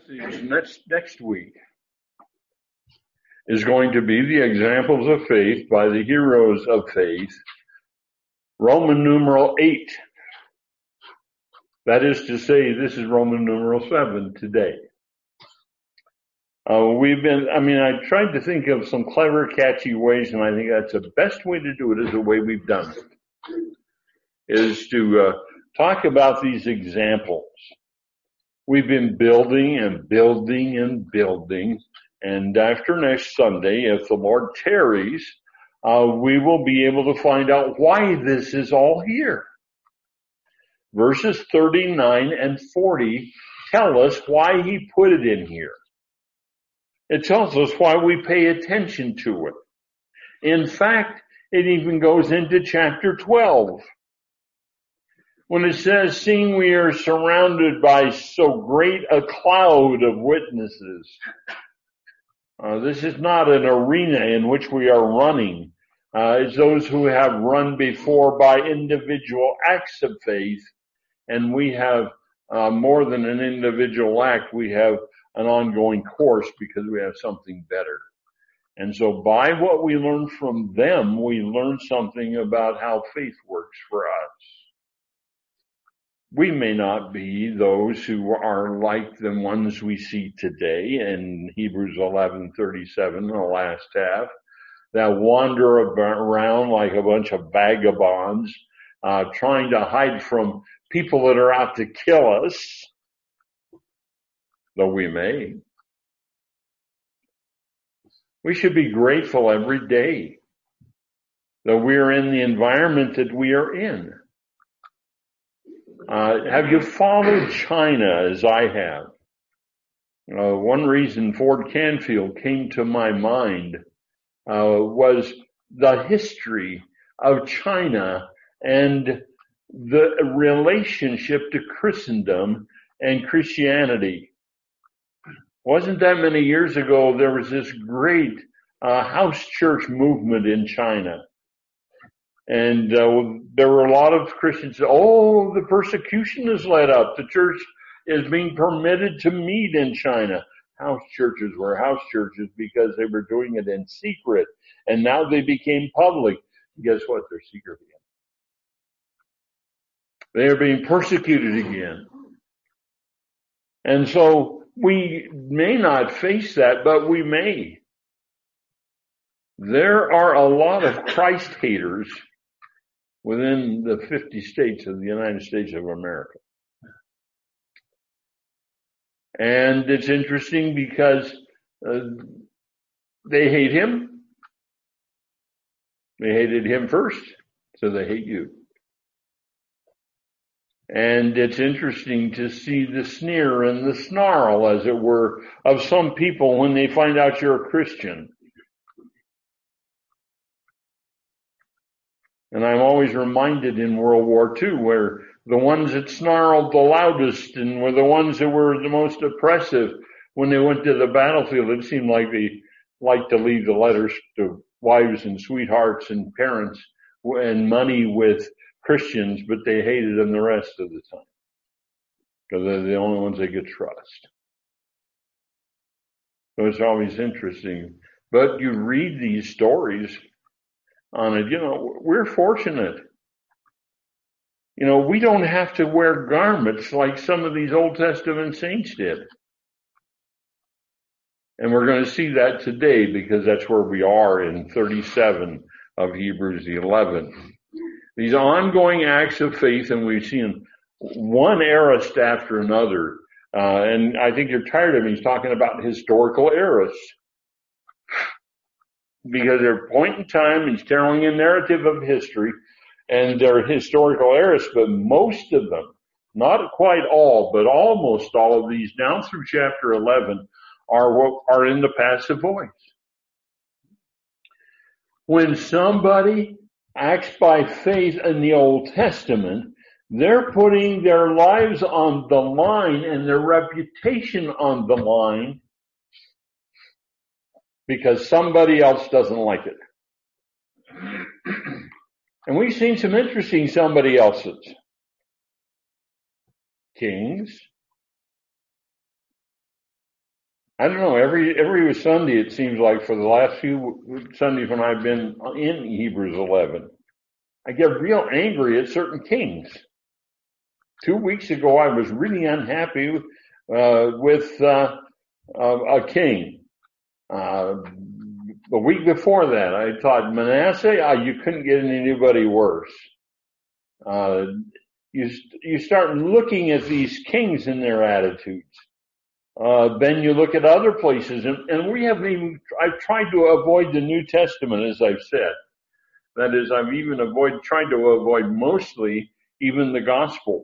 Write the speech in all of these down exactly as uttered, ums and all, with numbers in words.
next, next week is going to be the examples of faith by the heroes of faith, Roman numeral eight. That is to say, this is Roman numeral seven today. Uh, we've been, I mean, I tried to think of some clever, catchy ways, and I think that's the best way to do it is the way we've done it, is to uh, talk about these examples. We've been building and building and building, and after next Sunday, if the Lord tarries, uh, we will be able to find out why this is all here. Verses thirty-nine and forty tell us why he put it in here. It tells us why we pay attention to it. In fact, it even goes into chapter twelve. When it says, seeing we are surrounded by so great a cloud of witnesses. Uh, this is not an arena in which we are running. Uh, it's those who have run before by individual acts of faith. And we have uh, more than an individual act. We have an ongoing course because we have something better. And so by what we learn from them, we learn something about how faith works for us. We may not be those who are like the ones we see today in Hebrews eleven thirty-seven, the last half, that wander around like a bunch of vagabonds, uh, trying to hide from people that are out to kill us, though we may. We should be grateful every day that we are in the environment that we are in. Uh, have you followed China as I have? Uh, one reason Ford Canfield came to my mind uh, was the history of China and the relationship to Christendom and Christianity. Wasn't that many years ago there was this great uh, house church movement in China. And uh, there were a lot of Christians, oh, the persecution is let up. The church is being permitted to meet in China. House churches were house churches because they were doing it in secret. And now they became public. Guess what? They're secret again. They are being persecuted again. And so we may not face that, but we may. There are a lot of Christ haters within the fifty states of the United States of America. And it's interesting because uh, they hate him. They hated him first, so they hate you. And it's interesting to see the sneer and the snarl, as it were, of some people when they find out you're a Christian. And I'm always reminded in World War Two where the ones that snarled the loudest and were the ones that were the most oppressive, when they went to the battlefield, it seemed like they liked to leave the letters to wives and sweethearts and parents and money with Christians, but they hated them the rest of the time because they're the only ones they could trust. So it's always interesting. But you read these stories on it, you know, we're fortunate. You know, we don't have to wear garments like some of these Old Testament saints did. And we're going to see that today because that's where we are in thirty-seven of Hebrews eleven. These ongoing acts of faith, and we've seen one aorist after another. Uh, and I think you're tired of me talking about historical aorists. Because they're point in time, he's telling a narrative of history, and they're historical aorists, but most of them, not quite all, but almost all of these, down through chapter eleven, are what are in the passive voice. When somebody acts by faith in the Old Testament, they're putting their lives on the line and their reputation on the line because somebody else doesn't like it. And we've seen some interesting somebody else's. Kings, I don't know, every, every Sunday it seems like for the last few Sundays when I've been in Hebrews eleven, I get real angry at certain kings. Two weeks ago I was really unhappy uh, with uh, uh, a king. Uh, the week before that I thought Manasseh, uh, you couldn't get anybody worse. Uh, you, you start looking at these kings and their attitudes. Uh, then you look at other places, and, and we haven't even, I've tried to avoid the New Testament, as I've said. That is, I've even avoid, tried to avoid mostly even the Gospels.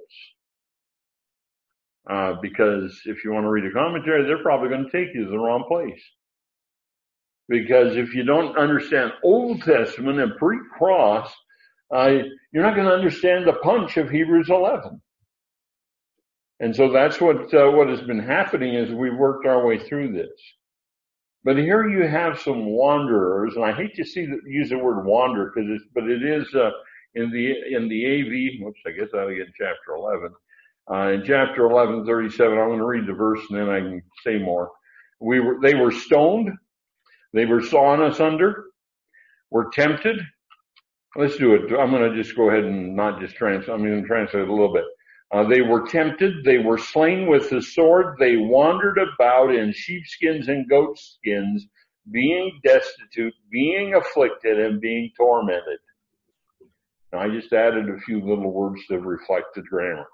Uh, because if you want to read a commentary, they're probably going to take you to the wrong place. Because if you don't understand Old Testament and pre-cross, uh, you're not going to understand the punch of Hebrews eleven. And so that's what, uh, what has been happening as we worked our way through this. But here you have some wanderers, and I hate to see the, use the word wander, because it's, but it is, uh, in the, in the A V, whoops, I guess I'll get chapter eleven. Uh, in chapter eleven, thirty-seven, I'm going to read the verse and then I can say more. We were, they were stoned. They were sawn asunder, were tempted. Let's do it. I'm going to just go ahead and not just translate. I'm going to translate a little bit. Uh, they were tempted. They were slain with the sword. They wandered about in sheepskins and goatskins, being destitute, being afflicted, and being tormented. Now, I just added a few little words to reflect the grammar.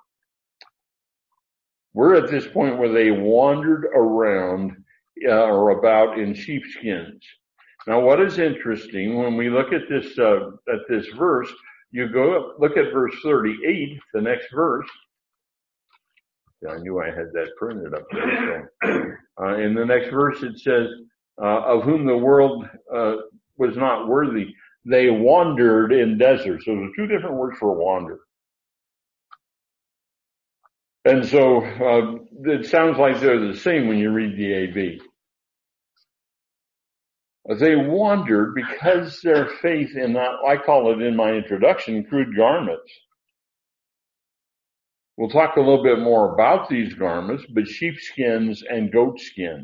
We're at this point where they wandered around uh, or about in sheepskins. Now, what is interesting when we look at this uh, at this verse, you go look at verse thirty-eight, the next verse. I knew I had that printed up there. So, uh, in the next verse, it says, uh, "Of whom the world uh, was not worthy, they wandered in deserts." So there's two different words for wander. And so uh, it sounds like they're the same when you read the A V. They wandered because their faith in that, I call it in my introduction, crude garments. We'll talk a little bit more about these garments, but sheepskins and goatskins.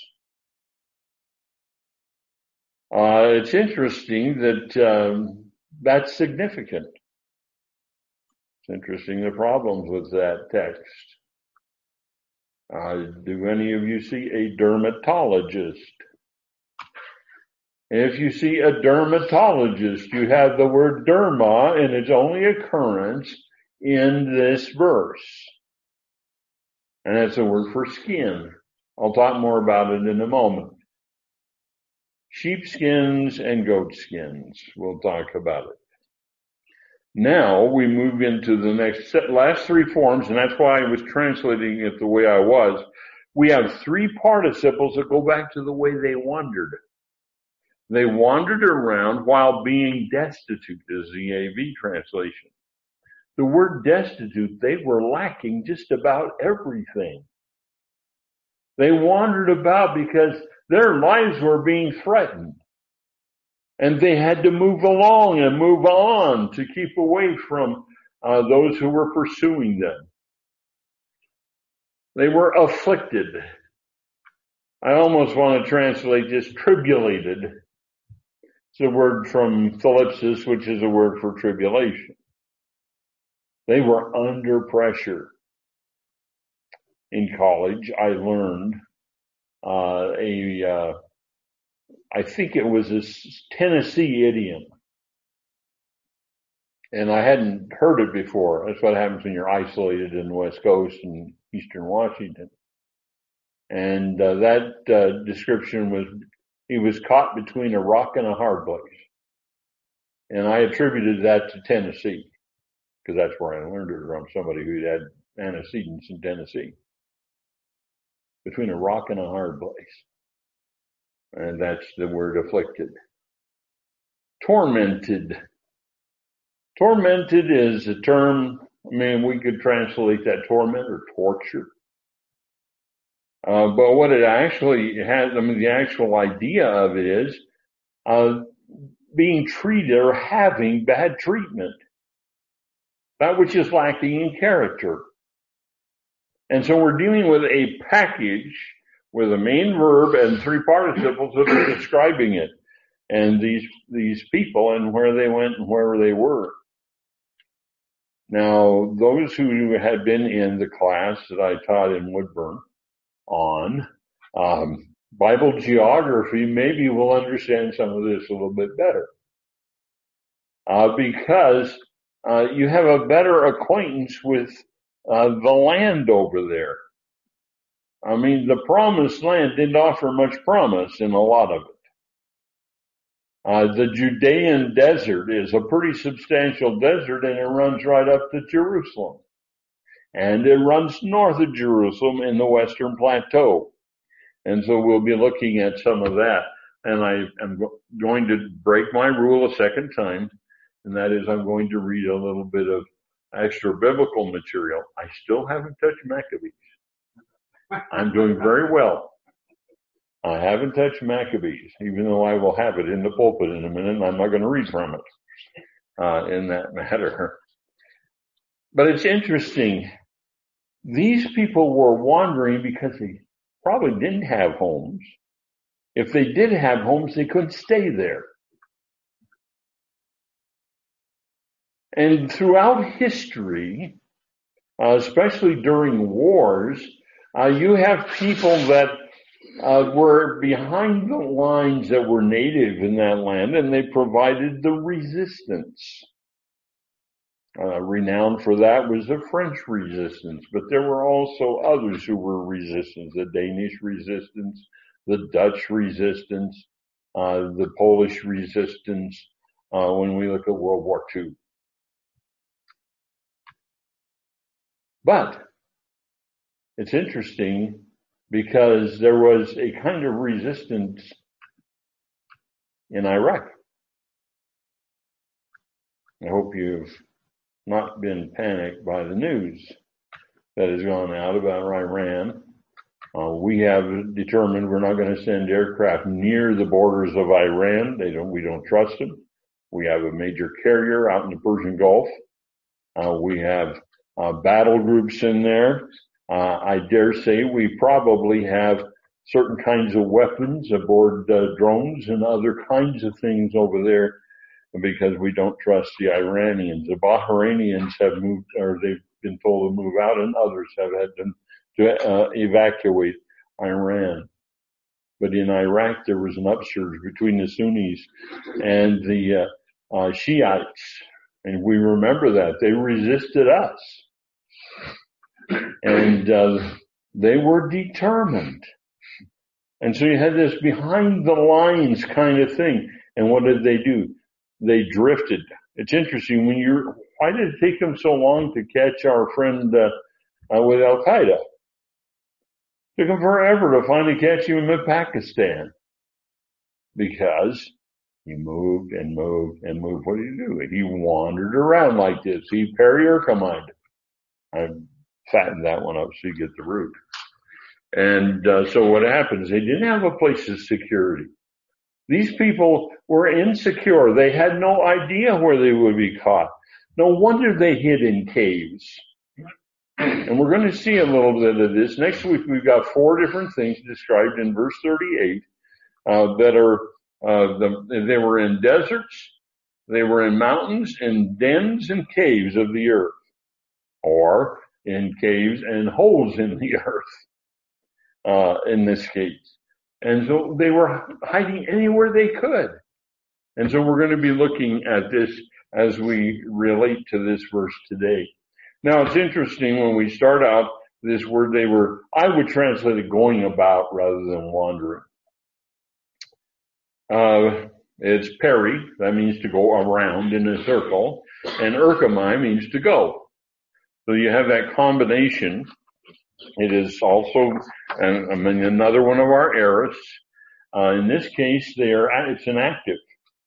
Uh, it's interesting that um, that's significant. It's interesting the problems with that text. Uh, do any of you see a dermatologist? If you see a dermatologist, you have the word derma and its only occurrence in this verse. And that's a word for skin. I'll talk more about it in a moment. Sheepskins and goatskins. We'll talk about it. Now we move into the next set, last three forms, and that's why I was translating it the way I was. We have three participles that go back to the way they wandered. They wandered around while being destitute, is the A V translation. The word destitute, they were lacking just about everything. They wandered about because their lives were being threatened. And they had to move along and move on to keep away from uh, those who were pursuing them. They were afflicted. I almost want to translate this tribulated. It's a word from thlipsis, which is a word for tribulation. They were under pressure. In college, I learned uh, a, uh, I think it was a Tennessee idiom. And I hadn't heard it before. That's what happens when you're isolated in the West Coast and Eastern Washington. And uh, that uh, description was, he was caught between a rock and a hard place. And I attributed that to Tennessee, because that's where I learned it from, somebody who had antecedents in Tennessee. Between a rock and a hard place. And that's the word afflicted. Tormented. Tormented is a term, I mean, we could translate that torment or torture. Uh, but what it actually has, I mean, the actual idea of it is uh, being treated or having bad treatment. That which is lacking in character. And so we're dealing with a package with a main verb and three participles that are describing it, and these these people and where they went and where they were. Now, those who had been in the class that I taught in Woodburn on um, Bible geography maybe will understand some of this a little bit better. Uh, because uh, you have a better acquaintance with uh, the land over there. I mean, the promised land didn't offer much promise in a lot of it. Uh, the Judean desert is a pretty substantial desert, and it runs right up to Jerusalem. And it runs north of Jerusalem in the Western Plateau. And so we'll be looking at some of that. And I am going to break my rule a second time, and that is I'm going to read a little bit of extra biblical material. I still haven't touched Maccabees. I'm doing very well. I haven't touched Maccabees, even though I will have it in the pulpit in a minute, and I'm not going to read from it uh, in that matter. But it's interesting. These people were wandering because they probably didn't have homes. If they did have homes, they couldn't stay there. And throughout history, uh, especially during wars, uh, you have people that uh, were behind the lines that were native in that land, and they provided the resistance. Uh, renowned for that was the French resistance, but there were also others who were resistance, the Danish resistance, the Dutch resistance, uh, the Polish resistance, uh, when we look at World War Two. But it's interesting because there was a kind of resistance in Iraq. I hope you've not been panicked by the news that has gone out about Iran. Uh, we have determined we're not going to send aircraft near the borders of Iran. They don't, we don't trust them. We have a major carrier out in the Persian Gulf. Uh, we have uh, battle groups in there. Uh, I dare say we probably have certain kinds of weapons aboard uh, drones and other kinds of things over there, because we don't trust the Iranians. The Bahrainians have moved, or they've been told to move out, and others have had them to uh, evacuate Iran. But in Iraq, there was an upsurge between the Sunnis and the uh, uh, Shiites. And we remember that. They resisted us. And uh, they were determined. And so you had this behind the lines kind of thing. And what did they do? They drifted. It's interesting when you're, why did it take them so long to catch our friend uh, uh, with Al-Qaeda? It took them forever to finally catch him in Pakistan. Because he moved and moved and moved. What did he do? He wandered around like this. He periorcomized. I fattened that one up so you get the root. And uh, so what happens? They didn't have a place of security. These people were insecure. They had no idea where they would be caught. No wonder they hid in caves. And we're going to see a little bit of this. Next week we've got four different things described in verse thirty-eight uh, that are, uh, the, they were in deserts, they were in mountains, in dens and caves of the earth, or in caves and holes in the earth, uh, in this case. And so they were hiding anywhere they could. And so we're going to be looking at this as we relate to this verse today. Now it's interesting when we start out this word, they were, I would translate it going about rather than wandering. Uh, it's peri, that means to go around in a circle, and erchomai means to go. So you have that combination. It is also, and I mean, another one of our aorists. Uh, in this case, they are, it's an active.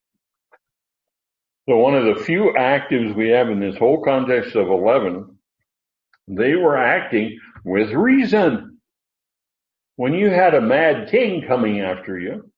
So one of the few actives we have in this whole context of eleven, they were acting with reason. When you had a mad king coming after you,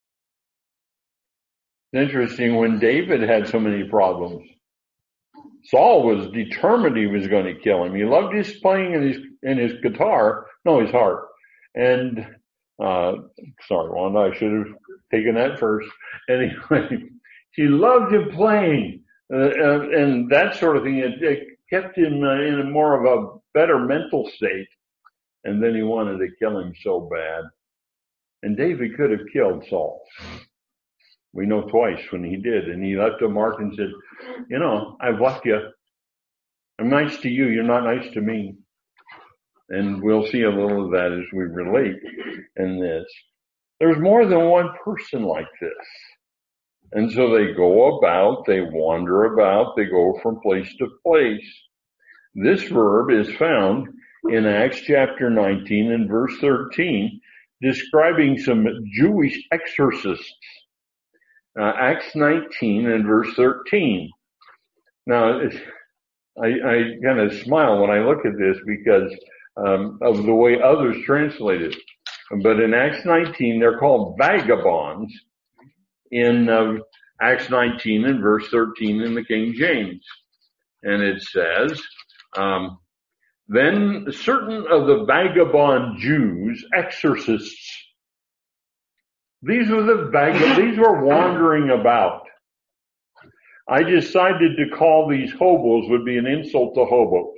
it's interesting when David had so many problems. Saul was determined he was going to kill him. He loved his playing in his, in his guitar, no, his harp. And Uh, sorry, Wanda, I should have taken that first. Anyway, she loved him playing, uh, and, and that sort of thing. It, it kept him uh, in a more of a better mental state. And then he wanted to kill him so bad. And David could have killed Saul. We know twice when he did. And he left a mark and said, you know, I've left you. I'm nice to you. You're not nice to me. And we'll see a little of that as we relate in this. There's more than one person like this. And so they go about, they wander about, they go from place to place. This verb is found in Acts chapter nineteen and verse thirteen, describing some Jewish exorcists. Uh, Acts nineteen and verse thirteen. Now, I, I kind of smile when I look at this because um, of the way others translate it. But in Acts nineteen, they're called vagabonds in uh, Acts nineteen and verse thirteen in the King James. And it says, um, then certain of the vagabond Jews, exorcists, these were the vag- these were wandering about. I decided to call these hobos would be an insult to hobos.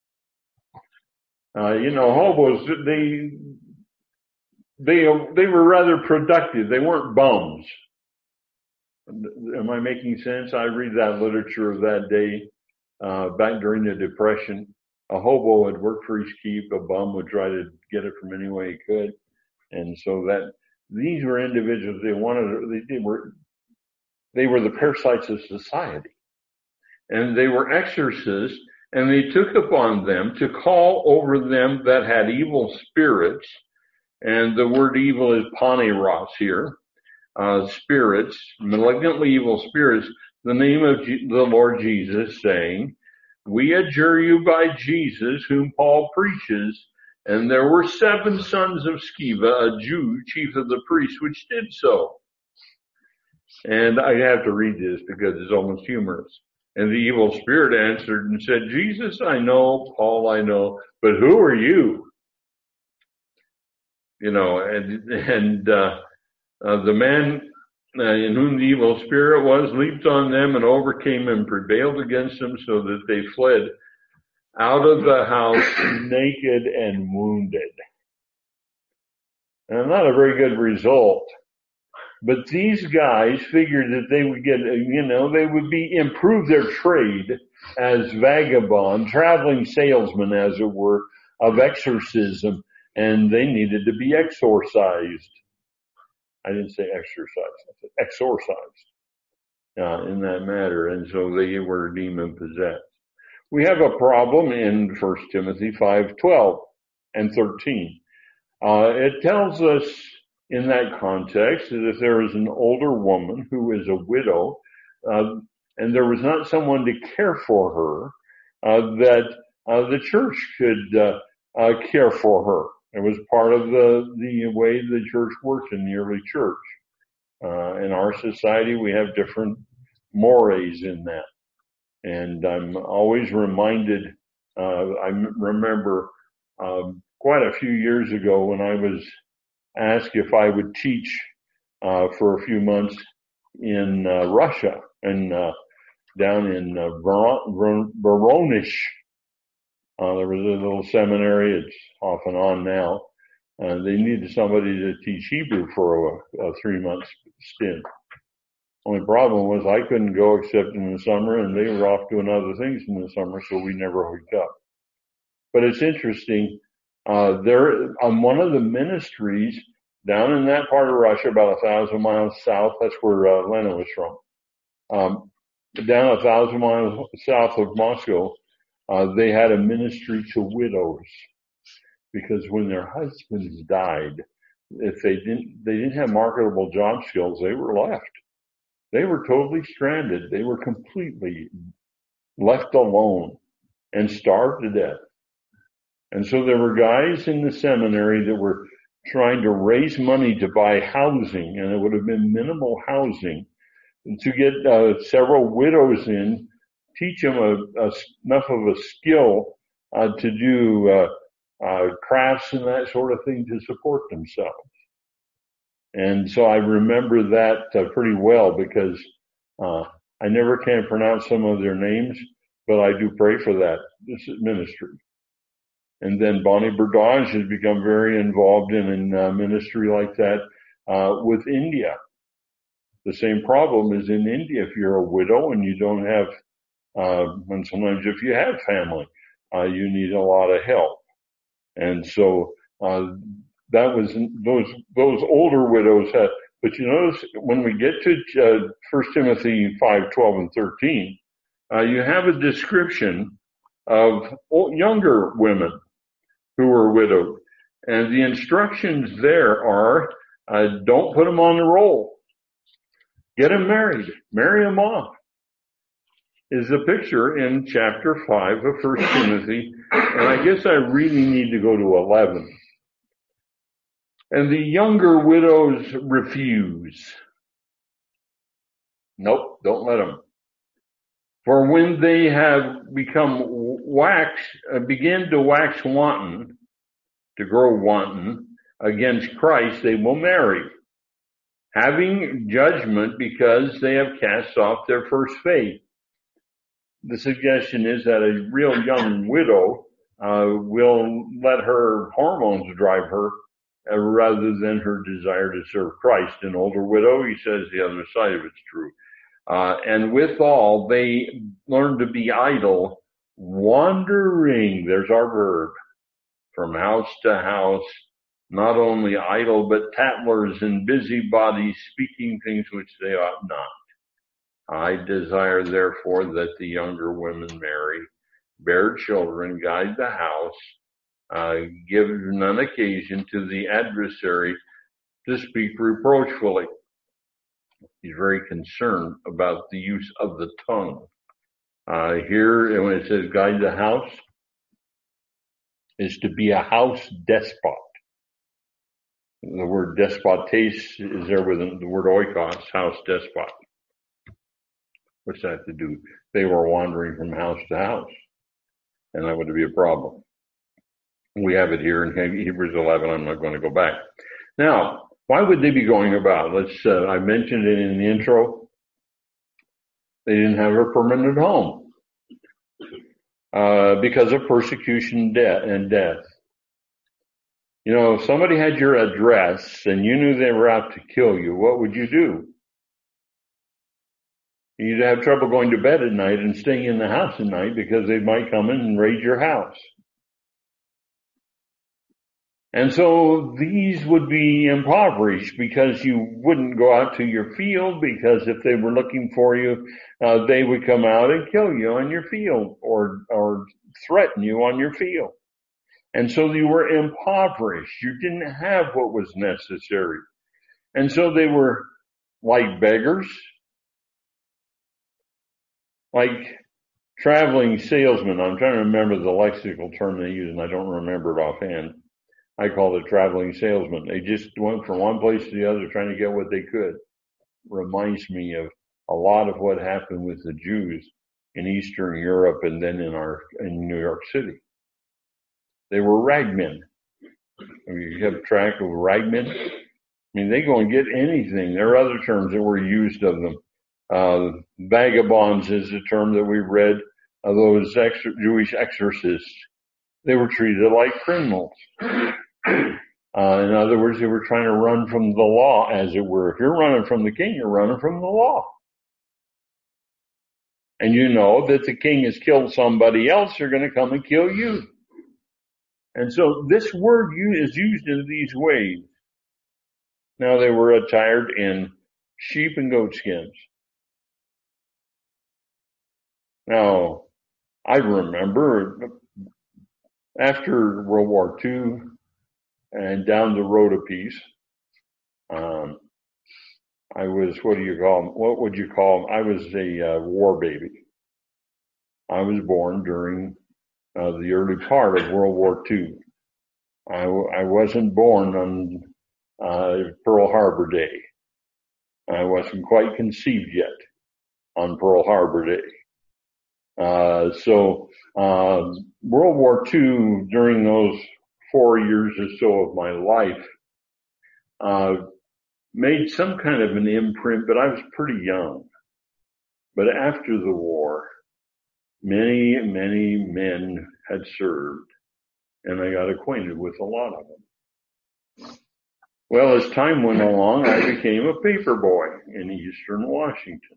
Uh, you know, hobos, they, they, they were rather productive. They weren't bums. Am I making sense? I read that literature of that day, uh, back during the Depression. A hobo would work for his keep. A bum would try to get it from any way he could. And so that, these were individuals, they wanted, they were, they were the parasites of society. And they were exorcists, and they took upon them to call over them that had evil spirits. And the word evil is paneros here. Uh, spirits, malignantly evil spirits, the name of G- the Lord Jesus, saying, we adjure you by Jesus, whom Paul preaches. And there were seven sons of Sceva, a Jew, chief of the priests, which did so. And I have to read this because it's almost humorous. And the evil spirit answered and said, Jesus I know, Paul I know, but who are you? You know, and, and, uh, uh the man uh, in whom the evil spirit was leaped on them and overcame and prevailed against them so that they fled out of the house naked and wounded. And not a very good result. But these guys figured that they would get, you know, they would be, improve their trade as vagabond, traveling salesmen, as it were, of exorcism, and they needed to be exorcised. I didn't say exercise, I said exorcised, uh, in that matter, and so they were demon possessed. We have a problem in First Timothy five twelve and thirteen. Uh, it tells us in that context that if there is an older woman who is a widow, uh, and there was not someone to care for her, uh, that uh, the church could uh, uh, care for her. It was part of the, the way the church worked in the early church. Uh, in our society, we have different mores in that. And I'm always reminded, uh, I remember, um, quite a few years ago when I was asked if I would teach, uh, for a few months in, uh, Russia and, uh, down in, uh, Voronezh. Uh, there was a little seminary. It's off and on now. Uh, they needed somebody to teach Hebrew for a, a three month stint. Only problem was I couldn't go except in the summer, and they were off doing other things in the summer, so we never hooked up. But it's interesting. Uh, there, on one of the ministries down in that part of Russia, about a thousand miles south, that's where uh, Lenin was from. Um, down a thousand miles south of Moscow, uh, they had a ministry to widows, because when their husbands died, if they didn't, they didn't have marketable job skills, they were left. They were totally stranded. They were completely left alone and starved to death. And so there were guys in the seminary that were trying to raise money to buy housing, and it would have been minimal housing, to get uh, several widows in, teach them a, a, enough of a skill uh, to do uh, uh, crafts and that sort of thing to support themselves. And so I remember that uh, pretty well because uh, I never can pronounce some of their names, but I do pray for that this ministry. And then Bonnie Burdage has become very involved in a uh, ministry like that uh, with India. The same problem is in India. If you're a widow and you don't have, uh, and sometimes if you have family, uh, you need a lot of help. And so uh, that was those those older widows had. But you notice when we get to uh, First Timothy five, twelve, and thirteen, uh, you have a description of younger women who were widowed. And the instructions there are, uh, don't put them on the roll. Get them married. Marry them off. Is the picture in chapter five of First Timothy. And I guess I really need to go to eleven. And the younger widows refuse. Nope, don't let them. For when they have become wax, uh, begin to wax wanton, to grow wanton against Christ, they will marry, having judgment because they have cast off their first faith. The suggestion is that a real young widow uh, will let her hormones drive her uh, rather than her desire to serve Christ. An older widow, he says the other side of it's true. Uh, and withal, they learn to be idle, wandering, there's our verb, from house to house, not only idle, but tattlers and busybodies, speaking things which they ought not. I desire, therefore, that the younger women marry, bear children, guide the house, uh, give none occasion to the adversary to speak reproachfully. He's very concerned about the use of the tongue. Uh, here, when it says guide the house, is to be a house despot. The word despotes is there with the word oikos, house despot. What's that to do? They were wandering from house to house, and that would be a problem. We have it here in Hebrews eleven. I'm not going to go back. Now, why would they be going about? Let's. Uh, I mentioned it in the intro. They didn't have a permanent home uh, because of persecution, death, and death. You know, if somebody had your address and you knew they were out to kill you, what would you do? You'd have trouble going to bed at night and staying in the house at night because they might come in and raid your house. And so these would be impoverished because you wouldn't go out to your field, because if they were looking for you, uh, they would come out and kill you on your field or, or threaten you on your field. And so you were impoverished. You didn't have what was necessary. And so they were like beggars, like traveling salesmen. I'm trying to remember the lexical term they use, and I don't remember it offhand. I call it traveling salesmen. They just went from one place to the other trying to get what they could. Reminds me of a lot of what happened with the Jews in Eastern Europe and then in our in New York City. They were ragmen. You have track of ragmen. I mean, they go and get anything. There are other terms that were used of them. Uh, vagabonds is the term that we read of those extra Jewish exorcists. They were treated like criminals. Uh, in other words, they were trying to run from the law, as it were. If you're running from the king, you're running from the law. And you know that the king has killed somebody else, they're going to come and kill you. And so this word is used in these ways. Now they were attired in sheep and goat skins. Now, I remember after World War Two and down the road a piece, um, I was, what do you call them? What would you call them? I was a uh, war baby. I was born during uh, the early part of World War Two. I, I wasn't born on uh, Pearl Harbor Day. I wasn't quite conceived yet on Pearl Harbor Day. Uh, so, uh, World War Two, during those four years or so of my life, uh, made some kind of an imprint, but I was pretty young. But after the war, many, many men had served, and I got acquainted with a lot of them. Well, as time went along, I became a paper boy in Eastern Washington.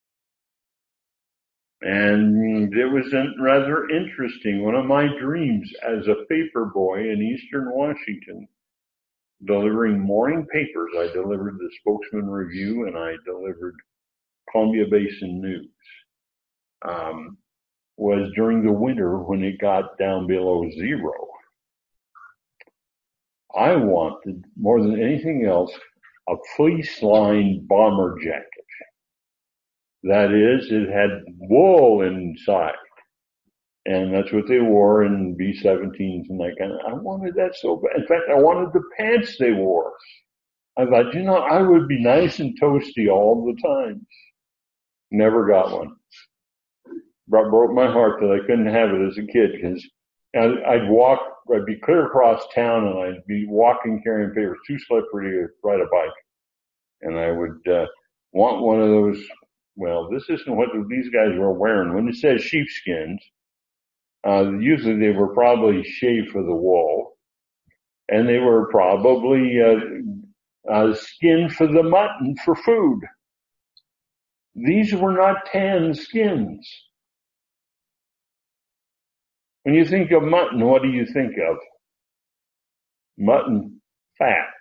And it was rather interesting. One of my dreams as a paper boy in Eastern Washington, delivering morning papers, I delivered the Spokesman Review and I delivered Columbia Basin News, um, was during the winter when it got down below zero. I wanted, more than anything else, a fleece-lined bomber jacket. That is, it had wool inside. And that's what they wore in B seventeens and that kind of, I wanted that so bad. In fact, I wanted the pants they wore. I thought, you know, I would be nice and toasty all the time. Never got one. Bro- broke my heart that I couldn't have it as a kid, because I'd, I'd walk, I'd be clear across town and I'd be walking carrying papers, too slippery to ride a bike. And I would, uh, want one of those. Well, this isn't what these guys were wearing. When it says sheepskins, uh, usually they were probably shaved for the wool, and they were probably uh, uh, skinned for the mutton for food. These were not tan skins. When you think of mutton, what do you think of? Mutton fat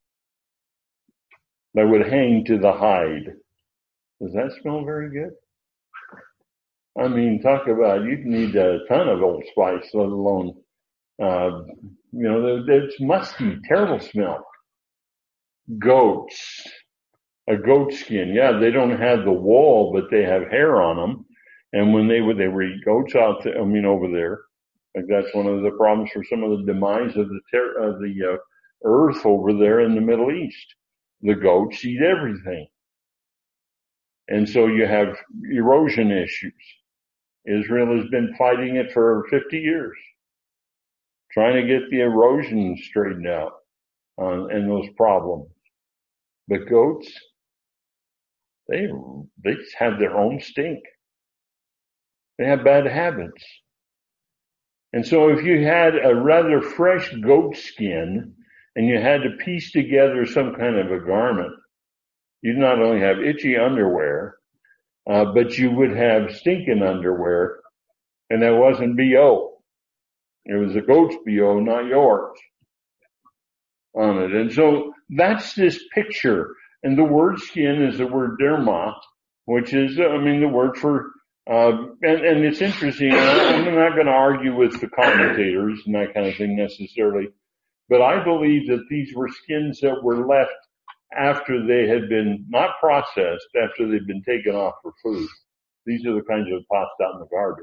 that would hang to the hide. Does that smell very good? I mean, talk about, you'd need a ton of Old Spice, let alone, uh, you know, it's musty, terrible smell. Goats. A goat skin. Yeah, they don't have the wool, but they have hair on them. And when they would, they were eat goats out there, I mean, over there. Like that's one of the problems for some of the demise of the ter- of the uh, earth over there in the Middle East. The goats eat everything. And so you have erosion issues. Israel has been fighting it for fifty years, trying to get the erosion straightened out uh, and those problems. But goats, they they have their own stink. They have bad habits. And so if you had a rather fresh goat skin and you had to piece together some kind of a garment, you'd not only have itchy underwear, uh, but you would have stinking underwear, and that wasn't B O. It was the goat's B O, not yours, on it. And so that's this picture. And the word skin is the word derma, which is, I mean, the word for, uh, and, and it's interesting. I'm not going to argue with the commentators and that kind of thing necessarily, but I believe that these were skins that were left after they had been not processed, after they'd been taken off for food. These are the kinds of tossed out in the garbage.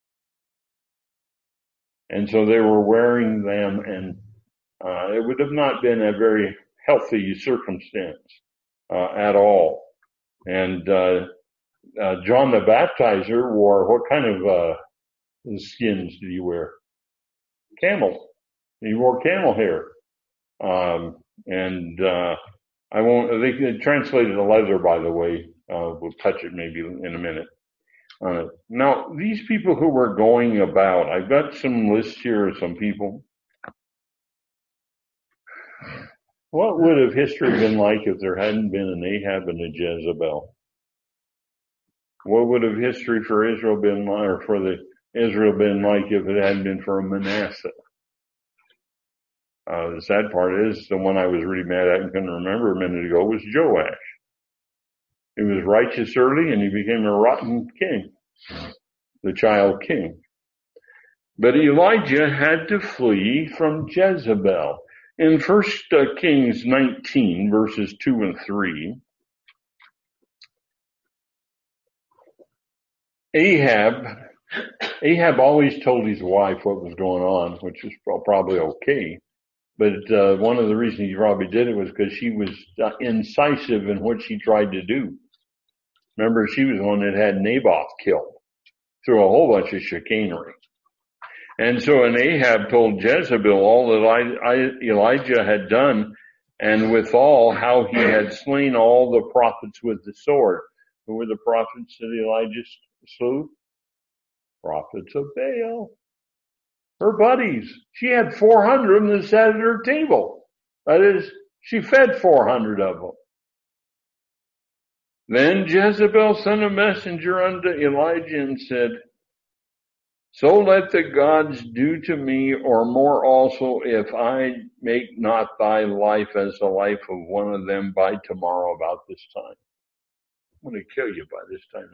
And so they were wearing them, and uh, it would have not been a very healthy circumstance uh, at all. And uh, uh, John the Baptizer wore, what kind of uh, skins did he wear? Camel. He wore camel hair. Um, and uh I won't, they translated the leather, by the way. Uh, we'll touch it maybe in a minute. Uh, now, these people who were going about, I've got some lists here of some people. What would have history been like if there hadn't been an Ahab and a Jezebel? What would have history for Israel been like, or for the Israel been like if it hadn't been for a Manasseh? Uh, the sad part is the one I was really mad at and couldn't remember a minute ago was Joash. He was righteous early and he became a rotten king, the child king. But Elijah had to flee from Jezebel. In First Kings nineteen, verses two and three, Ahab, Ahab always told his wife what was going on, which was probably okay. But uh, one of the reasons he probably did it was because she was uh, incisive in what she tried to do. Remember, she was the one that had Naboth killed through a whole bunch of chicanery. And so, and Ahab told Jezebel all that I, I, Elijah had done, And withal, how he had slain all the prophets with the sword. Who were the prophets that Elijah slew? Prophets of Baal. Her buddies. She had four hundred of them that sat at her table. That is, she fed four hundred of them. Then Jezebel sent a messenger unto Elijah and said, so let the gods do to me, or more also, if I make not thy life as the life of one of them by tomorrow about this time. I'm going to kill you by this time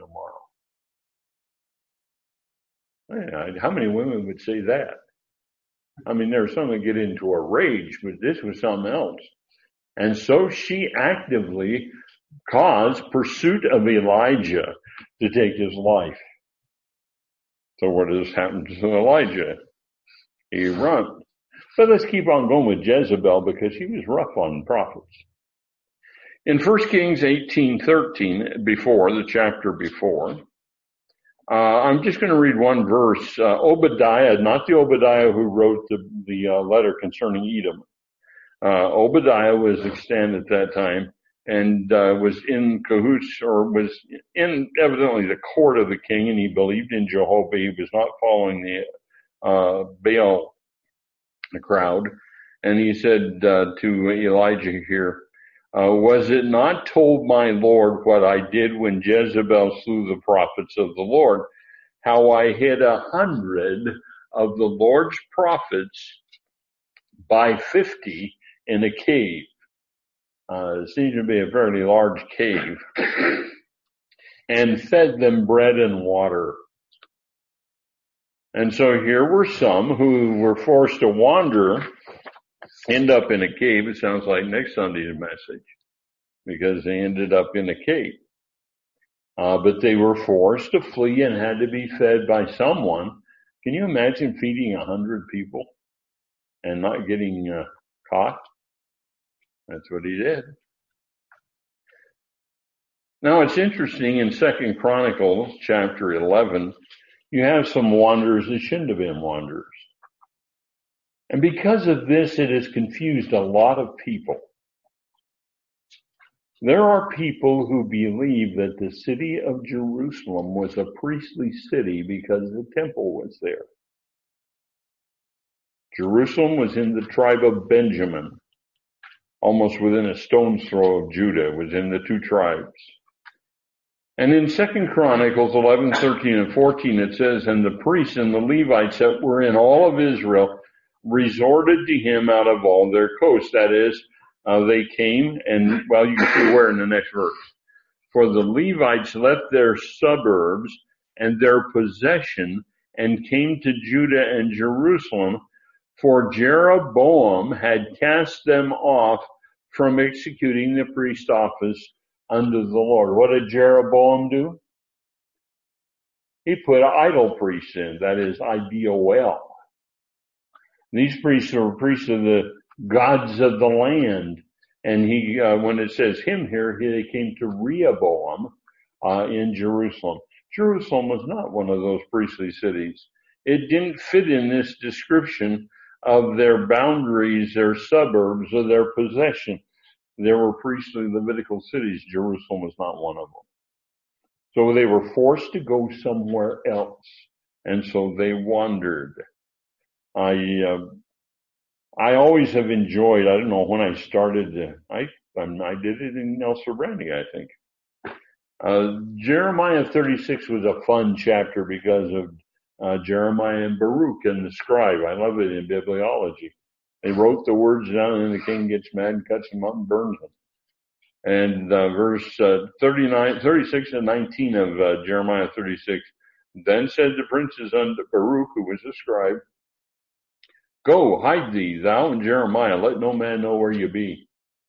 tomorrow. Man, how many women would say that? I mean, there's some that get into a rage, but this was something else. And so she actively caused pursuit of Elijah to take his life. So what has happened to Elijah? He runs. But let's keep on going with Jezebel because she was rough on prophets. In First Kings eighteen thirteen, before, the chapter before, uh, I'm just going to read one verse. Uh, Obadiah, not the Obadiah who wrote the, the uh, letter concerning Edom. Uh, Obadiah was extant at that time and uh, was in cahoots or was in evidently the court of the king, and he believed in Jehovah. He was not following the uh, Baal the crowd. And he said uh, to Elijah here, uh, was it not told my Lord what I did when Jezebel slew the prophets of the Lord, how I hid a hundred of the Lord's prophets by fifty in a cave? Uh, it seems to be a fairly large cave, and fed them bread and water. And so here were some who were forced to wander, end up in a cave. It sounds like next Sunday's message, because they ended up in a cave. Uh, but they were forced to flee and had to be fed by someone. Can you imagine feeding a hundred people and not getting uh, caught? That's what he did. Now it's interesting in Second Chronicles chapter eleven, you have some wanderers that shouldn't have been wanderers. And because of this, it has confused a lot of people. There are people who believe that the city of Jerusalem was a priestly city because the temple was there. Jerusalem was in the tribe of Benjamin, almost within a stone's throw of Judah. It was in the two tribes. And in Second Chronicles eleven, thirteen, and fourteen, it says, and the priests and the Levites that were in all of Israel resorted to him out of all their coasts. That is, uh, they came, and, well, you can see where in the next verse. For the Levites left their suburbs and their possession and came to Judah and Jerusalem, for Jeroboam had cast them off from executing the priest office unto the Lord. What did Jeroboam do? He put idol priests in, that is, I D O L. These priests were priests of the gods of the land. And he, uh, when it says him here, they came to Rehoboam uh, in Jerusalem. Jerusalem was not one of those priestly cities. It didn't fit in this description of their boundaries, their suburbs, or their possession. There were priestly Levitical cities. Jerusalem was not one of them. So they were forced to go somewhere else. And so they wandered. I, uh, I always have enjoyed, I don't know when I started, uh, I, I did it in El Sobrani, I think. Uh, Jeremiah thirty-six was a fun chapter because of uh, Jeremiah and Baruch and the scribe. I love it in bibliology. They wrote the words down, and then the king gets mad and cuts them up and burns them. And uh, verse uh, thirty-nine, thirty-six and nineteen of uh, Jeremiah thirty-six, then said the princes unto Baruch, who was a scribe, go, hide thee, thou and Jeremiah, let no man know where you be.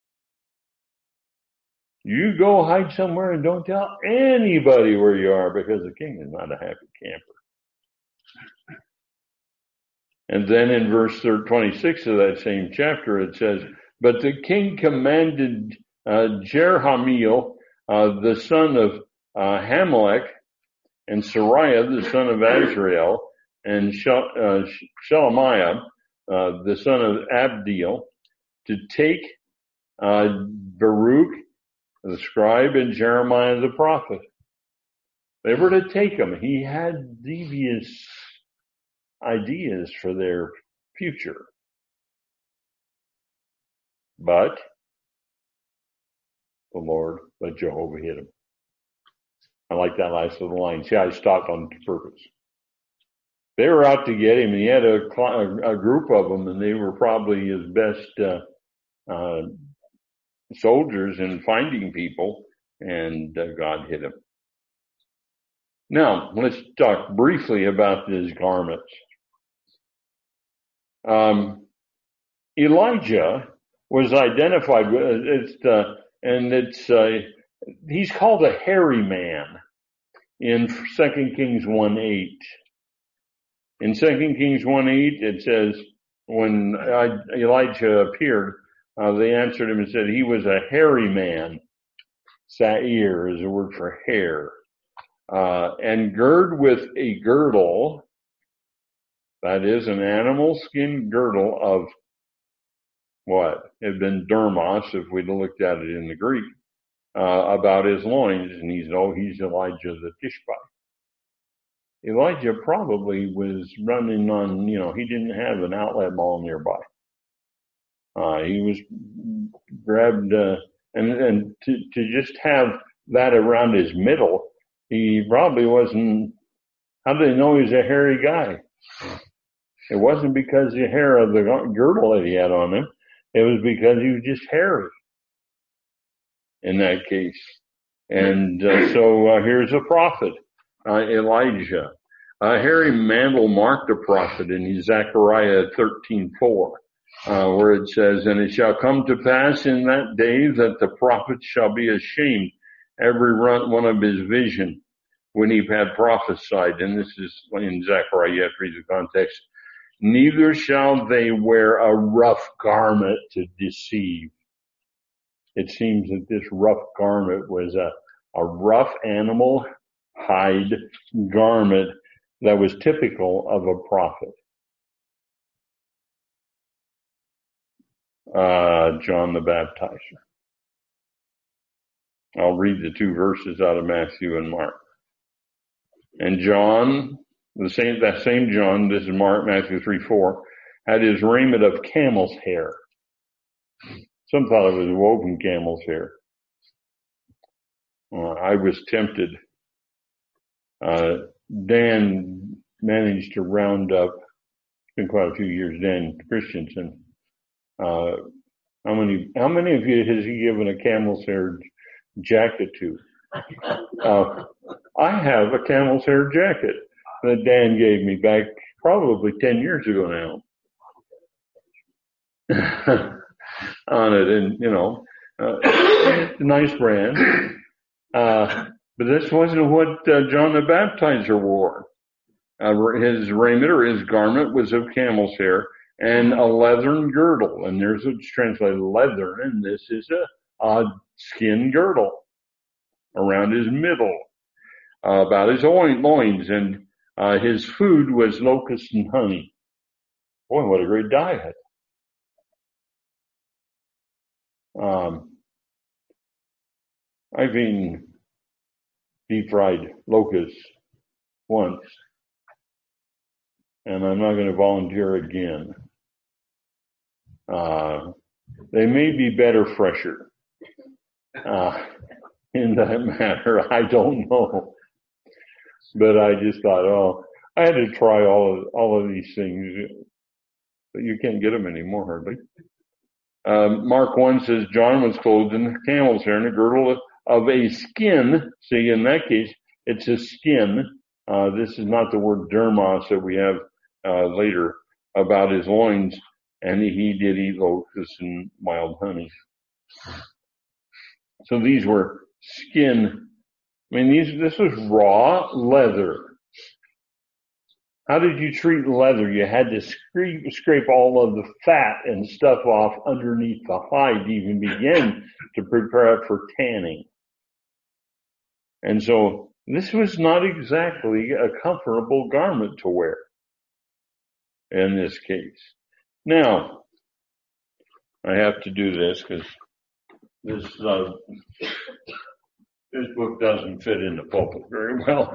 You go hide somewhere and don't tell anybody where you are, because the king is not a happy camper. And then in verse twenty-six of that same chapter, it says, but the king commanded uh, Jerahmeel, uh, the son of uh, Hamelech, and Sariah, the son of Azrael, and Shel- uh, Shelemiah, uh, the son of Abdiel, to take uh, Baruch, the scribe, and Jeremiah the prophet. They were to take him. He had devious ideas for their future. But the Lord let Jehovah hit him. I like that last little line. See, I stopped on purpose. They were out to get him, and he had a, a group of them, and they were probably his best uh, uh, soldiers in finding people, and uh, God hit him. Now, let's talk briefly about his garments. Um, Elijah was identified with, it's, uh, and it's, uh, he's called a hairy man in Second Kings one eight. In Second Kings one eight, it says, when Elijah appeared, uh, they answered him and said he was a hairy man. Sa'ir is a word for hair. Uh, and gird with a girdle, that is an animal skin girdle of what? It had been dermos, if we'd looked at it in the Greek, uh, about his loins, and he's, oh, he's Elijah the Tishbite. Elijah probably was running on, you know, he didn't have an outlet mall nearby. Uh, he was grabbed, uh, and, and to, to just have that around his middle, he probably wasn't, how did they know he was a hairy guy? It wasn't because the hair of the girdle that he had on him. It was because he was just hairy in that case. And uh, so uh, here's a prophet, uh, Elijah. A hairy mantle marked a prophet in Zechariah thirteen four, uh, where it says, and it shall come to pass in that day that the prophet shall be ashamed, every one of his vision, when he had prophesied. And this is in Zechariah, you have to read the context. Neither shall they wear a rough garment to deceive. It seems that this rough garment was a, a rough animal hide garment that was typical of a prophet. Uh, John the Baptizer. I'll read the two verses out of Matthew and Mark. And John, the same, that same John, this is Mark, Matthew three four, had his raiment of camel's hair. Some thought it was woven camel's hair. Uh, I was tempted. Uh, Dan managed to round up, it's been quite a few years, Dan Christensen. Uh, how many, how many of you has he given a camel's hair jacket to? Uh, I have a camel's hair jacket that Dan gave me back probably ten years ago now. On it, and you know, uh, it's a nice brand. Uh, but this wasn't what uh, John the Baptizer wore. Uh, his raiment or his garment was of camel's hair and a leathern girdle. And there's it's translated leather, and this is a, a skin girdle around his middle, uh, about his loins, and uh, his food was locusts and honey. Boy, what a great diet. Um, I've eaten deep fried locusts once, and I'm not going to volunteer again. Uh, they may be better fresher, uh, in that matter. I don't know, but I just thought, oh, I had to try all of, all of these things, but you can't get them anymore hardly. Um, Mark one says John was clothed in camel's hair and a girdle of a skin. See, in that case, it's a skin. Uh, this is not the word dermos that we have uh, later about his loins. And he did eat locusts and wild honey. So these were skin. I mean, these this was raw leather. How did you treat leather? You had to scrape, scrape all of the fat and stuff off underneath the hide to even begin to prepare it for tanning. And so this was not exactly a comfortable garment to wear in this case. Now, I have to do this because this uh, this book doesn't fit in the pulpit very well.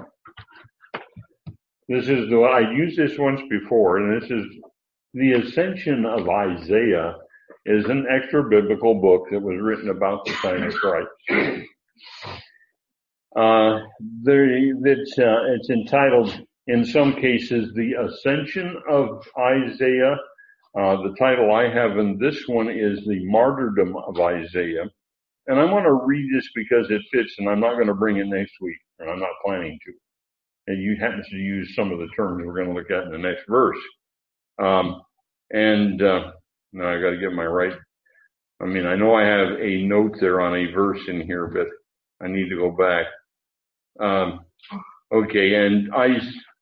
This is the I used this once before, and this is the Ascension of Isaiah. Is an extra biblical book that was written about the time of Christ. Uh, there, it's, uh, it's entitled, in some cases, The Ascension of Isaiah. Uh, the title I have in this one is The Martyrdom of Isaiah. And I want to read this because it fits, and I'm not going to bring it next week, and I'm not planning to. And you happen to use some of the terms we're going to look at in the next verse. Um, and, uh, now I got to get my right. I mean, I know I have a note there on a verse in here, but I need to go back. Um, okay, and I,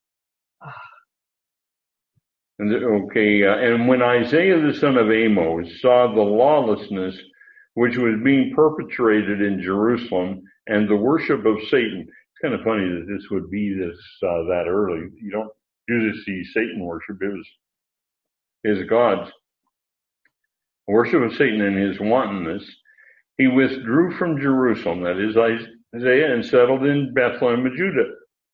okay, uh, and when Isaiah the son of Amos saw the lawlessness which was being perpetrated in Jerusalem and the worship of Satan, it's kind of funny that this would be this uh, that early. You don't usually see Satan worship; it was his gods. Worship of Satan and his wantonness, he withdrew from Jerusalem, that is Isaiah, and settled in Bethlehem of Judah.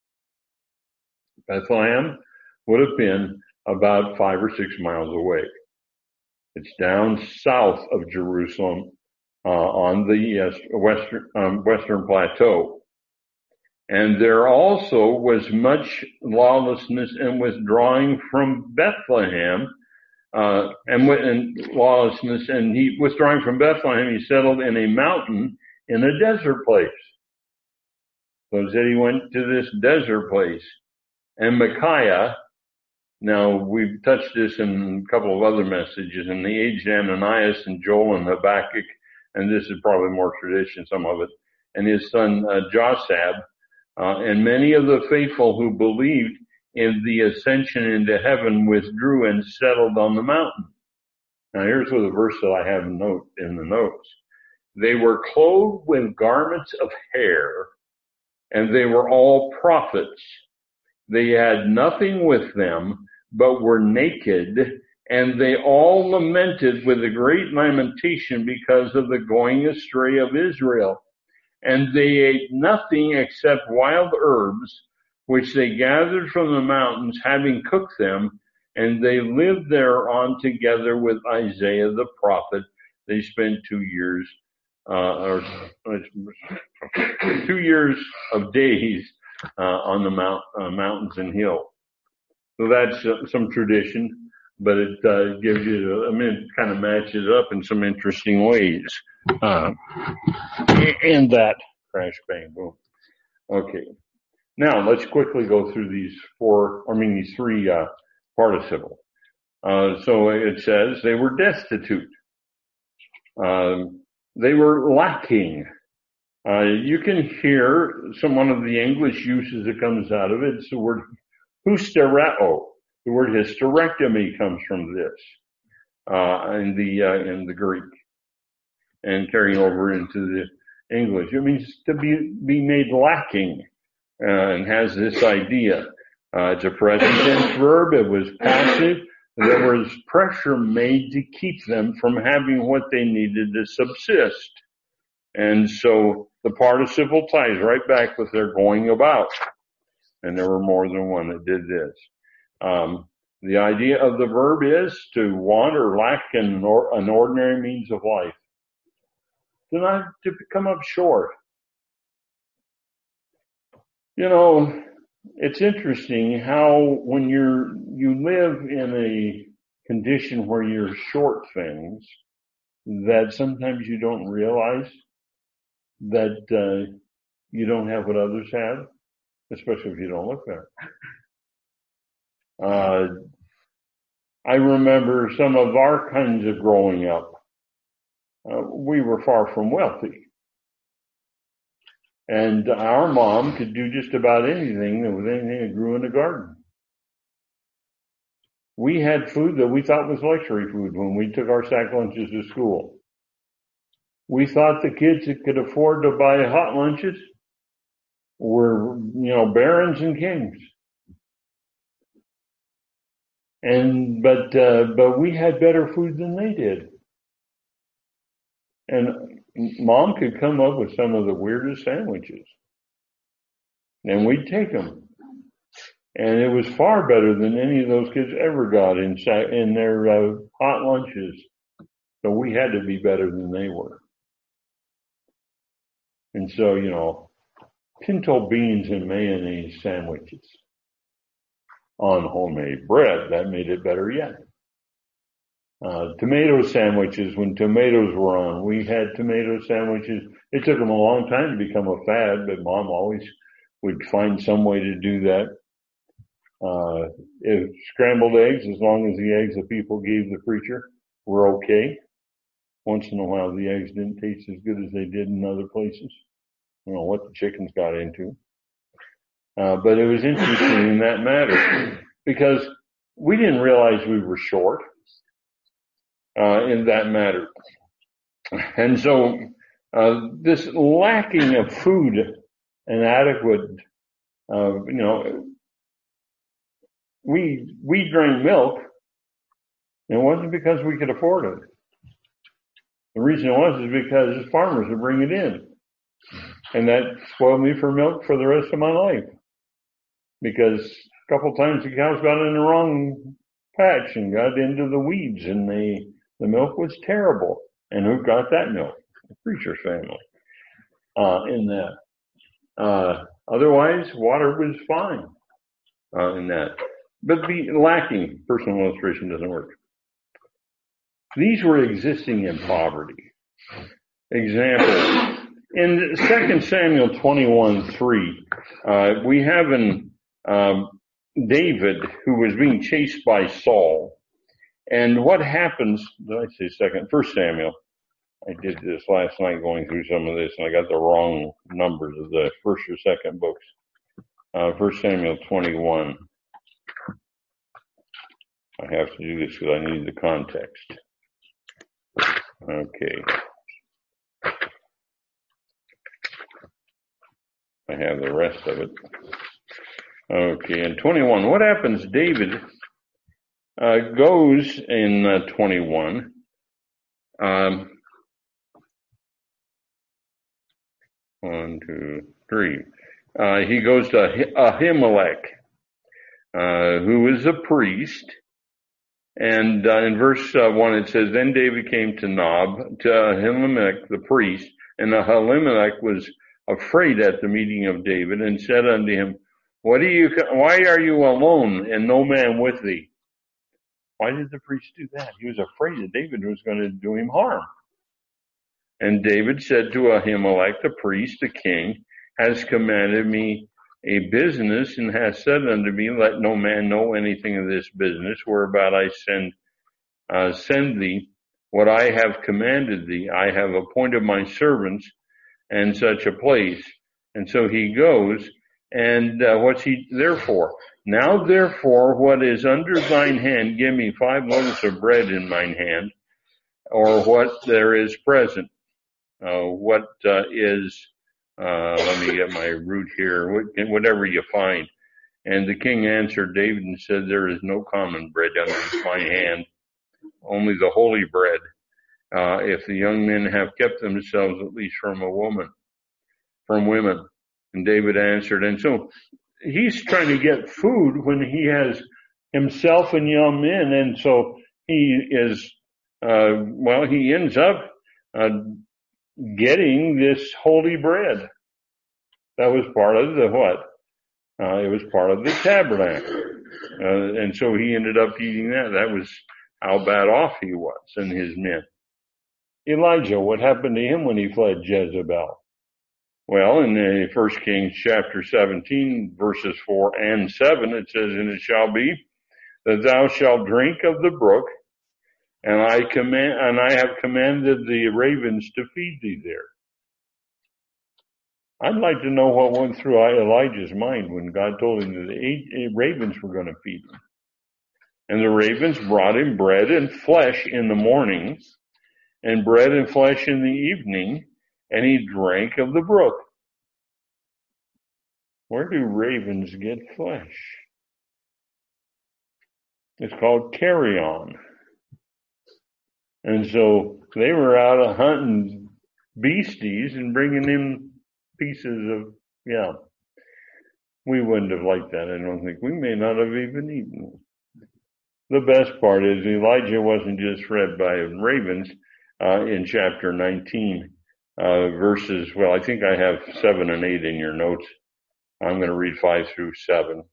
Bethlehem would have been about five or six miles away. It's down south of Jerusalem uh, on the uh, western um, western plateau. And there also was much lawlessness and withdrawing from Bethlehem. Uh, and, and lawlessness, and he withdrawing from Bethlehem, he settled in a mountain in a desert place. So he said he went to this desert place. And Micaiah, now we've touched this in a couple of other messages, in the aged Ananias and Joel and Habakkuk, and this is probably more tradition, some of it, and his son uh, Josab, uh, and many of the faithful who believed in the ascension into heaven withdrew and settled on the mountain. Now here's where the verse that I have in, note, in the notes. They were clothed with garments of hair, and they were all prophets. They had nothing with them, but were naked, and they all lamented with a great lamentation because of the going astray of Israel. And they ate nothing except wild herbs, which they gathered from the mountains, having cooked them, and they lived thereon together with Isaiah the prophet. They spent two years, uh, or two years of days uh, on the mount, uh, mountains and hills. So that's uh, some tradition, but it uh, gives you, I mean, it kind of matches up in some interesting ways. Uh, and that crash, bang, boom. Okay. Now, let's quickly go through these four, I mean, these three uh, participles. Uh, so it says they were destitute. Um, they were lacking. Uh, you can hear some one of the English uses that comes out of it. It's the word hystereo. The word hysterectomy comes from this uh, in the uh, in the Greek, and carrying over into the English. It means to be be made lacking. Uh, and has this idea. Uh, it's a present tense verb. It was passive. There was pressure made to keep them from having what they needed to subsist. And so the participle ties right back with their going about. And there were more than one that did this. Um, the idea of the verb is to want or lack an, or, an ordinary means of life. To not to come up short. You know, it's interesting how when you're, you live in a condition where you're short things, that sometimes you don't realize that uh, you don't have what others have, especially if you don't look there. Uh, I remember some of our kinds of growing up. Uh, we were far from wealthy. And our mom could do just about anything with anything that grew in the garden. We had food that we thought was luxury food when we took our sack lunches to school. We thought the kids that could afford to buy hot lunches were, you know, barons and kings. And, but, uh, but we had better food than they did. And Mom could come up with some of the weirdest sandwiches, and we'd take them. And it was far better than any of those kids ever got in, in their uh, hot lunches. So we had to be better than they were. And so, you know, pinto beans and mayonnaise sandwiches on homemade bread, that made it better yet. Uh, tomato sandwiches, when tomatoes were on, we had tomato sandwiches. It took them a long time to become a fad, but Mom always would find some way to do that. Uh, if scrambled eggs, as long as the eggs that people gave the preacher were okay. Once in a while, the eggs didn't taste as good as they did in other places. I don't know what the chickens got into. Uh, but it was interesting in that matter because we didn't realize we were short, uh, in that matter. And so, uh, this lacking of food and adequate, uh, you know, we, we drank milk. And it wasn't because we could afford it. The reason it was is because farmers would bring it in. And that spoiled me for milk for the rest of my life. Because a couple times the cows got in the wrong patch and got into the weeds and they, the milk was terrible. And who got that milk? The preacher's family. Uh, in that. Uh, otherwise, water was fine, uh, in that. But the lacking, personal illustration doesn't work. These were existing in poverty. Example, in Second Samuel twenty-one three, uh, we have an, um, David who was being chased by Saul. And what happens, did I say second? First Samuel. I did this last night going through some of this and I got the wrong numbers of the first or second books. Uh, First Samuel twenty-one. I have to do this because I need the context. Okay. I have the rest of it. Okay, in twenty-one, what happens? David uh, goes in uh, twenty-one. Um, one, two, three. Uh, he goes to Ahimelech, uh, who is a priest. And uh, in verse uh, one, it says, then David came to Nob, to Ahimelech, the priest, and Ahimelech was afraid at the meeting of David and said unto him, what do you, why are you alone and no man with thee? Why did the priest do that? He was afraid that David was going to do him harm. And David said to Ahimelech, the priest, the king, has commanded me a business and has said unto me, let no man know anything of this business, whereabout I send, uh, send thee what I have commanded thee. I have appointed my servants in such a place. And so he goes, and uh, what's he there for? Now therefore, what is under thine hand, give me five loaves of bread in mine hand, or what there is present. Uh, what uh, is, uh, let me get my root here, whatever you find. And the king answered David and said, there is no common bread under my hand, only the holy bread, uh, if the young men have kept themselves at least from a woman, from women. And David answered, and so he's trying to get food when he has himself and young men, and so he is, uh, well, he ends up, uh, getting this holy bread. That was part of the what? Uh, it was part of the tabernacle. Uh, and so he ended up eating that. That was how bad off he was and his men. Elijah, what happened to him when he fled Jezebel? Well, in the First Kings chapter seventeen, verses four and seven, it says, and it shall be that thou shalt drink of the brook, and I command, and I have commanded the ravens to feed thee there. I'd like to know what went through Elijah's mind when God told him that the eight ravens were going to feed him. And the ravens brought him bread and flesh in the morning, and bread and flesh in the evening, and he drank of the brook. Where do ravens get flesh? It's called carrion. And so they were out hunting beasties and bringing in pieces of, yeah. We wouldn't have liked that, I don't think. We may not have even eaten. The best part is Elijah wasn't just fed by ravens uh, in chapter nineteen, uh, verses, well, I think I have seven and eight in your notes. I'm going to read five through seven.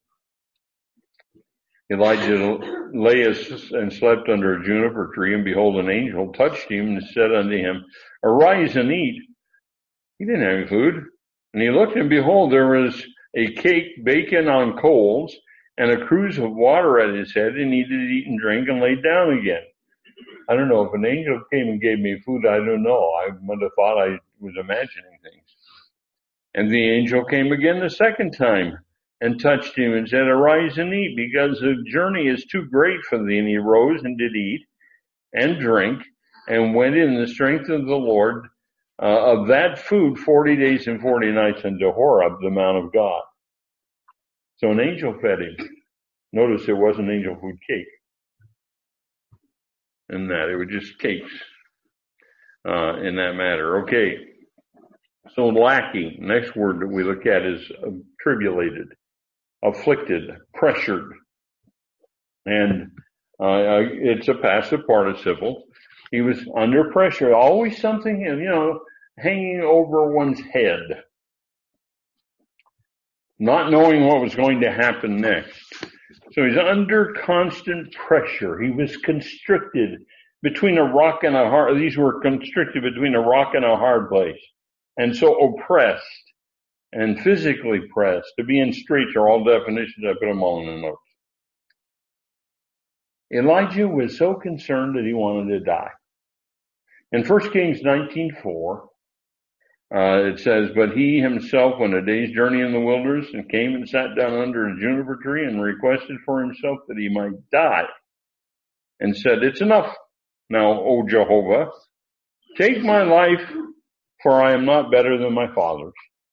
Elijah lay and slept under a juniper tree, and behold, an angel touched him and said unto him, Arise and eat. He didn't have any food. And he looked, and behold, there was a cake baking on coals, and a cruse of water at his head, and he did eat and drink and laid down again. I don't know, if an angel came and gave me food, I don't know. I would have thought I was imagining things. And the angel came again the second time, and touched him and said, Arise and eat, because the journey is too great for thee. And he rose and did eat and drink, and went in the strength of the Lord uh, of that food forty days and forty nights unto Horeb, the Mount of God. So an angel fed him. Notice it wasn't angel food cake. And that, it was just cakes uh, in that matter. Okay. So lacking, next word that we look at is uh, tribulated. Afflicted, pressured, and uh, it's a passive participle. He was under pressure, always something, you know, hanging over one's head, not knowing what was going to happen next. So he's under constant pressure. He was constricted between a rock and a hard, these were constricted between a rock and a hard place, and so oppressed. And physically pressed. To be in straits are all definitions. I put them all in the notes. Elijah was so concerned that he wanted to die. In First Kings nineteen four, uh, it says, But he himself went a day's journey in the wilderness, and came and sat down under a juniper tree, and requested for himself that he might die, and said, It's enough now, O Jehovah, take my life, for I am not better than my fathers.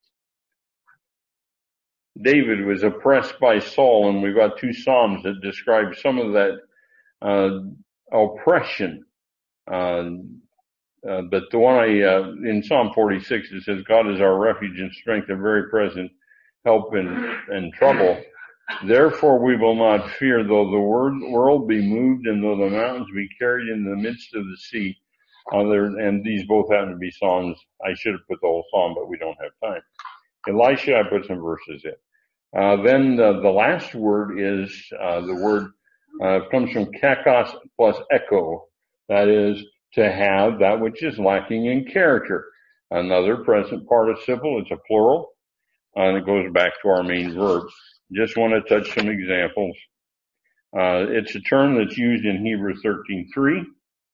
David was oppressed by Saul, and we've got two Psalms that describe some of that uh, oppression. Uh, uh, but the one I, uh, in Psalm forty-six, it says, God is our refuge and strength, a very present help in, in trouble. Therefore we will not fear, though the world be moved, and though the mountains be carried in the midst of the sea. Uh, there, and these both happen to be Psalms. I should have put the whole Psalm, but we don't have time. Elisha, I put some verses in. Uh, then the, the last word is, uh, the word, uh, comes from kakos plus echo. That is, to have that which is lacking in character. Another present participle, it's a plural, and it goes back to our main verb. Just want to touch some examples. Uh, it's a term that's used in Hebrews thirteen three.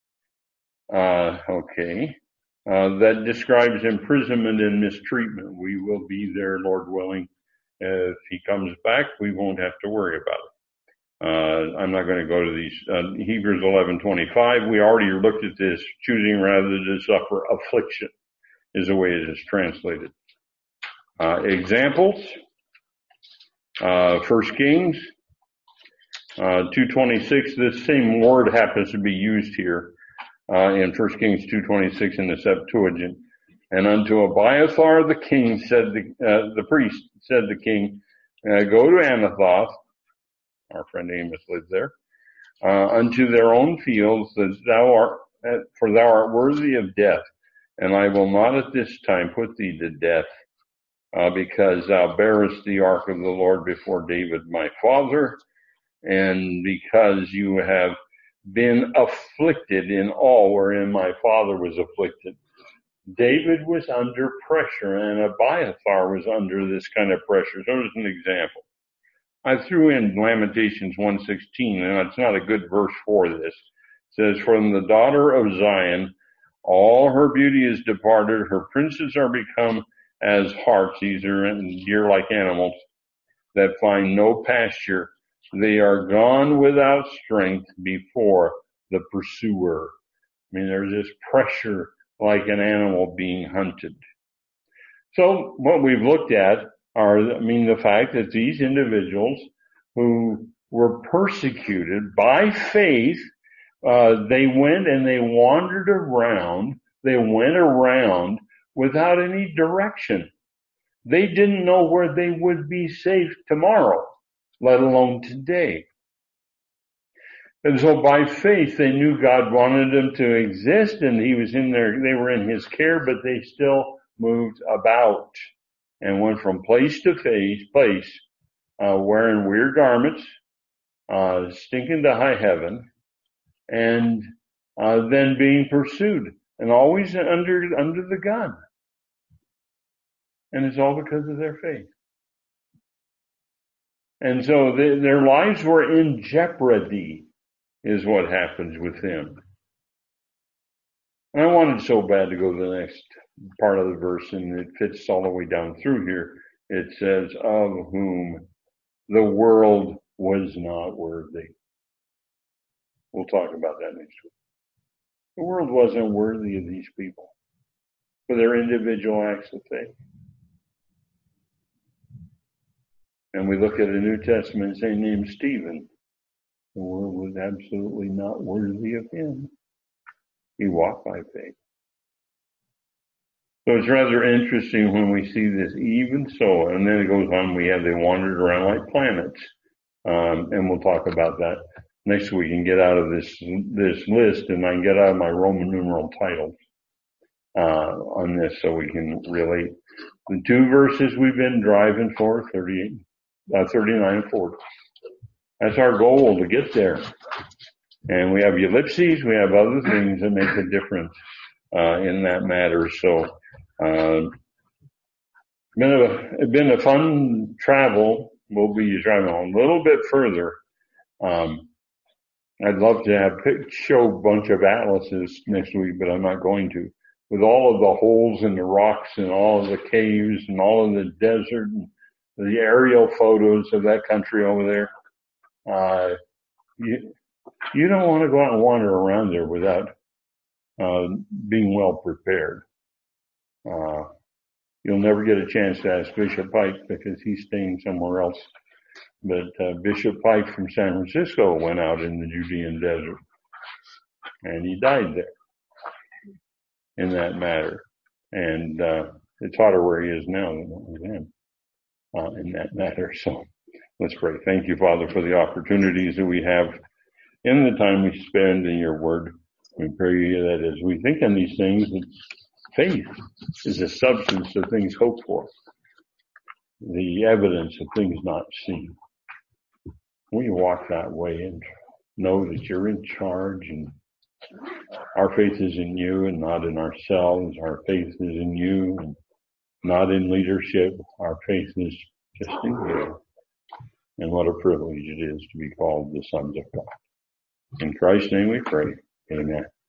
Uh, okay. Uh, that describes imprisonment and mistreatment. We will be there, Lord willing. If he comes back, we won't have to worry about it. Uh, I'm not going to go to these. Uh, Hebrews eleven twenty-five, we already looked at this. Choosing rather to suffer affliction is the way it is translated. Uh, examples. Uh, First Kings, uh, two twenty-six, this same word happens to be used here. Uh, in First Kings two twenty-six in the Septuagint. And unto Abiathar the king said the, uh, the priest said the king, uh, go to Anathoth, our friend Amos lives there, uh, unto their own fields, that thou art, uh, for thou art worthy of death, and I will not at this time put thee to death, uh, because thou bearest the ark of the Lord before David my father, and because you have been afflicted in all wherein my father was afflicted. David was under pressure, and Abiathar was under this kind of pressure. So there's an example. I threw in Lamentations one sixteen, and it's not a good verse for this. It says, from the daughter of Zion, all her beauty is departed. Her princes are become as harts. These are deer like animals that find no pasture. They are gone without strength before the pursuer. I mean, there's this pressure like an animal being hunted. So what we've looked at are, I mean, the fact that these individuals who were persecuted by faith, uh, they went and they wandered around They went around without any direction. They didn't know where they would be safe tomorrow, let alone today. And so by faith, they knew God wanted them to exist, and he was in their, they were in his care, but they still moved about and went from place to face, place, uh, wearing weird garments, uh, stinking to high heaven, and, uh, then being pursued, and always under, under the gun. And it's all because of their faith. And so they, their lives were in jeopardy, is what happens with them. And I wanted so bad to go to the next part of the verse, and it fits all the way down through here. It says, of whom the world was not worthy. We'll talk about that next week. The world wasn't worthy of these people for their individual acts of faith. And we look at a New Testament saint named Stephen. The world was absolutely not worthy of him. He walked by faith. So it's rather interesting when we see this, even so, and then it goes on, we have they wandered around like planets. Um, and we'll talk about that next week and get out of this, this list, and I can get out of my Roman numeral titles, uh, on this so we can relate. The two verses we've been driving for, thirty-eight, uh, thirty-nine and forty. That's our goal, to get there. And we have ellipses, we have other things that make a difference, uh, in that matter. So, uh, been a, it's been a fun travel. We'll be driving a little bit further. Um, I'd love to have show a bunch of atlases next week, but I'm not going to. With all of the holes in the rocks and all of the caves and all of the desert and the aerial photos of that country over there, uh, you, you don't want to go out and wander around there without, uh, being well prepared. Uh, you'll never get a chance to ask Bishop Pike because he's staying somewhere else. But, uh, Bishop Pike from San Francisco went out in the Judean desert and he died there in that matter. And, uh, it's hotter where he is now than it was then, uh, in that matter. So let's pray. Thank you, Father, for the opportunities that we have in the time we spend in your word. We pray that as we think on these things, that faith is the substance of things hoped for, the evidence of things not seen. We walk that way and know that you're in charge, and our faith is in you and not in ourselves. Our faith is in you and not in leadership. Our faith is just in you. And what a privilege it is to be called the sons of God. In Christ's name we pray. Amen.